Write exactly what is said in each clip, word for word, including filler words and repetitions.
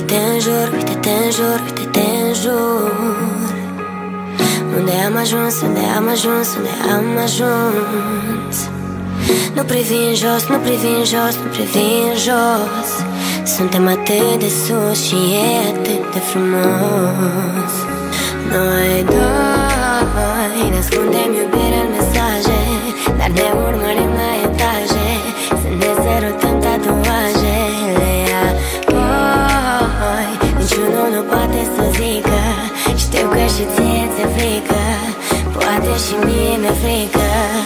Uite-te în jur, uite-te în jur, uite-te în jur. Unde am ajuns, unde am ajuns, unde am ajuns. Nu privi în jos, nu privi în jos, nu privi în jos. Suntem atât de sus și e atât de frumos. Noi doi ne ascundem iubirea în mesaje, dar ne urmărim la etaje. Să ne sărutăm tatuajele. Apoi niciunul nu poate să zică: știu că și ție ți-e frică, poate și mie mi-e frică.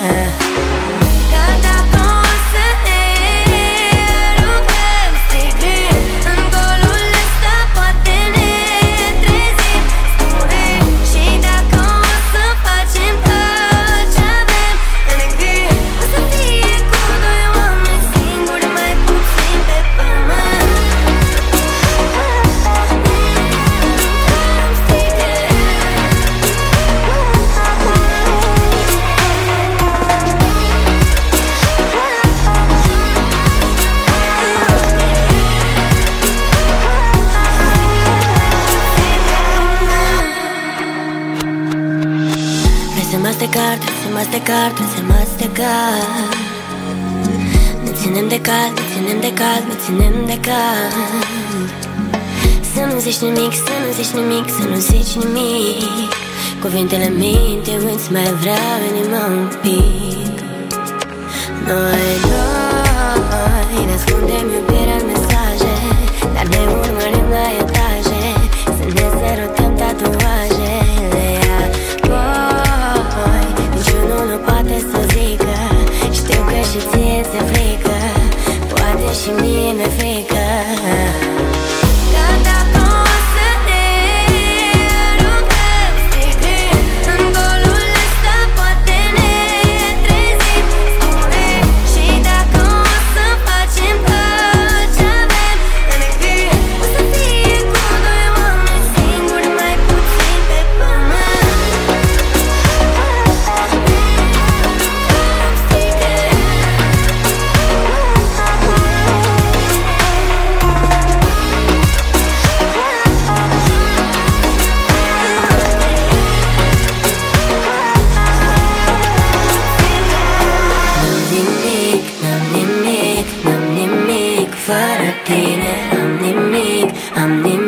Mastercard, se Mastercard, se Mastercard. Ne ținem de cald, ne ținem de cald, ne ținem de cald. Să nu zici nimic, să nu zici nimic, să nu zici nimic. Cuvintele minte, uiți, mai vreau inima un pic. Noi doi ne ascundem iubirea în mesaje, dar ne urmărim la etaje. Să ne sărutăm tatuajele. Nu poate să zică: știu că și ție ți-e frică, poate și mie mi-e frică. Fără tine am nimic, am nimic.